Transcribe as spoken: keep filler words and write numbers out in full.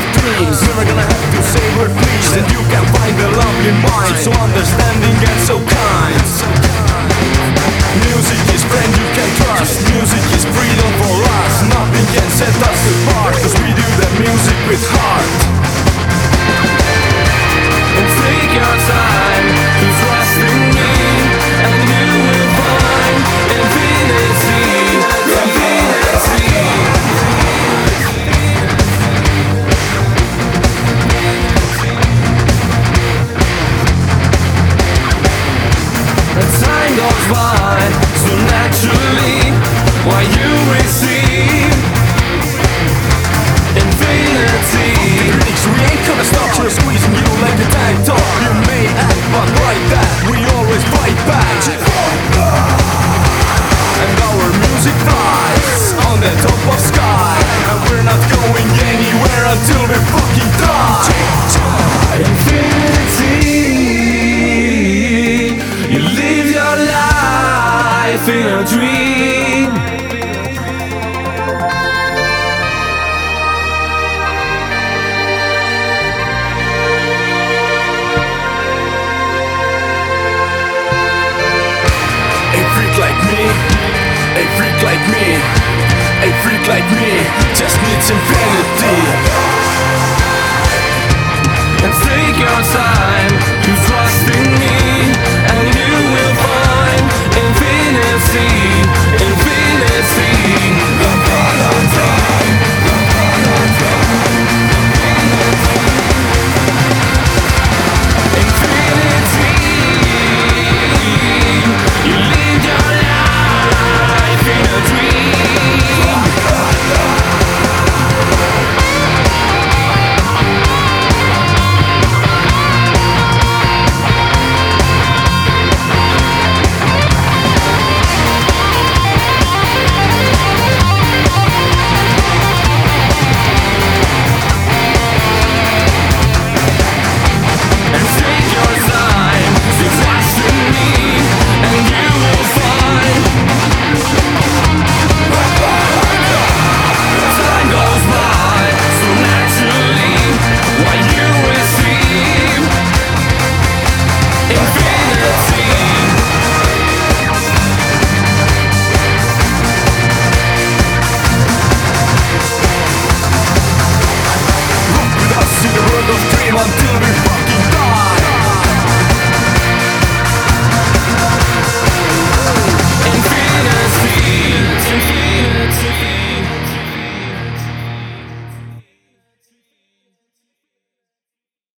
of dreams. Never gonna have to say word please, and you can find the lovely mind, so understanding and so kind. Music is friend you can trust. Music is freedom for us. Nothing can set us apart, cause we do the music with heart. And take your time to trust in me, and you will find infinity, infinity. And time goes by so naturally while you receive infinity. Critics, we ain't gonna stop just squeezing you like a tank top. You may act, but like that, we always fight back. And our music flies on the top of sky, and we're not going anywhere until we fucking die. Infinity, you live your life in a dream. A freak like me, a freak like me, a freak like me just needs infinity. And take your time to trust in me, and you will find infinity.